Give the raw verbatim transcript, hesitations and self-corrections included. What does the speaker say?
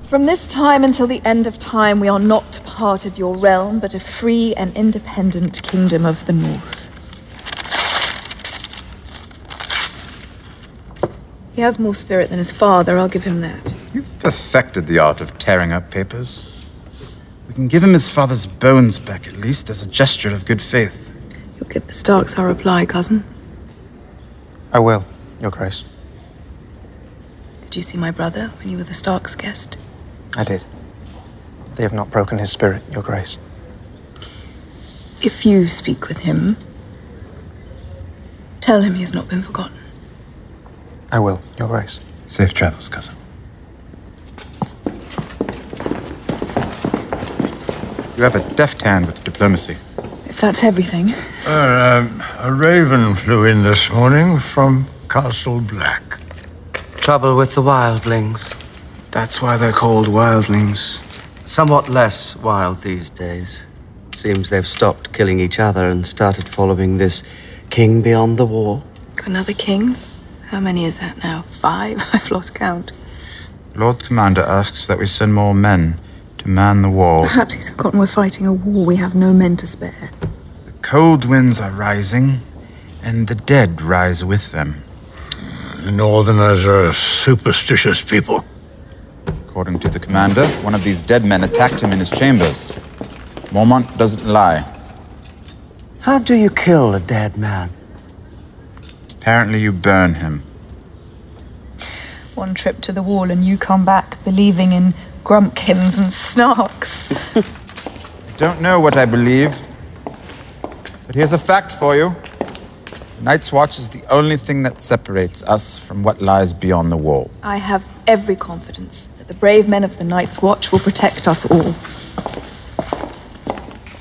From this time until the end of time, we are not part of your realm, but a free and independent kingdom of the North. He has more spirit than his father, I'll give him that. You've perfected the art of tearing up papers. We can give him his father's bones back, at least, as a gesture of good faith. You'll give the Starks our reply, cousin. I will, Your Grace. Did you see my brother when you were the Starks' guest? I did. They have not broken his spirit, Your Grace. If you speak with him, tell him he has not been forgotten. I will, Your Grace. Safe travels, cousin. You have a deft hand with diplomacy. If that's everything. Uh, um, a raven flew in this morning from Castle Black. Trouble with the wildlings. That's why they're called wildlings. Somewhat less wild these days. Seems they've stopped killing each other and started following this king beyond the wall. Another king? How many is that now? Five? I've lost count. Lord Commander asks that we send more men to man the wall. Perhaps he's forgotten we're fighting a war we have no men to spare. The cold winds are rising, and the dead rise with them. The Northerners are a superstitious people. According to the commander, one of these dead men attacked him in his chambers. Mormont doesn't lie. How do you kill a dead man? Apparently you burn him. One trip to the wall and you come back believing in grumpkins and snarks. I don't know what I believe, but here's a fact for you. Night's Watch is the only thing that separates us from what lies beyond the wall. I have every confidence that the brave men of the Night's Watch will protect us all.